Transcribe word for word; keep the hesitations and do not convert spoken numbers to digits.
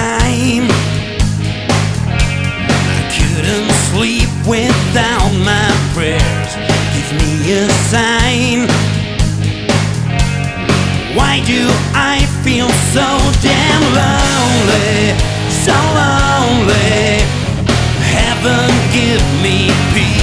time. I couldn't sleep without my prayers. Give me a sign. Why do I feel so damn lonely, so lonely? Heaven, give me peace.